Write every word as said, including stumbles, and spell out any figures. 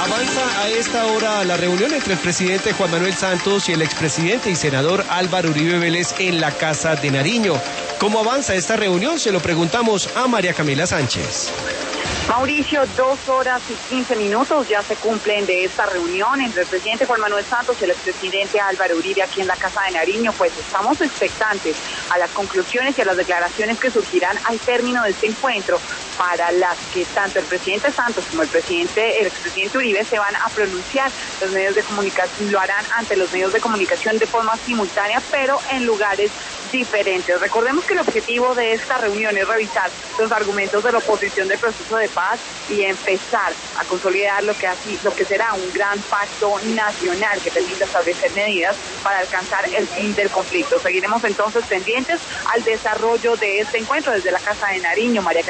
Avanza a esta hora la reunión entre el presidente Juan Manuel Santos y el expresidente y senador Álvaro Uribe Vélez en la Casa de Nariño. ¿Cómo avanza esta reunión? Se lo preguntamos a María Camila Sánchez. Mauricio, dos horas y quince minutos ya se cumplen de esta reunión entre el presidente Juan Manuel Santos y el expresidente Álvaro Uribe aquí en la Casa de Nariño. Pues estamos expectantes a las conclusiones y a las declaraciones que surgirán al término de este encuentro, para las que tanto el presidente Santos como el presidente, el expresidente Uribe se van a pronunciar. Los medios de comunicación lo harán ante los medios de comunicación de forma simultánea, pero en lugares diferentes. Recordemos que el objetivo de esta reunión es revisar los argumentos de la oposición del proceso de paz y empezar a consolidar lo que así, lo que será un gran pacto nacional que permita establecer medidas para alcanzar el fin del conflicto. Seguiremos entonces pendientes al desarrollo de este encuentro desde la Casa de Nariño. María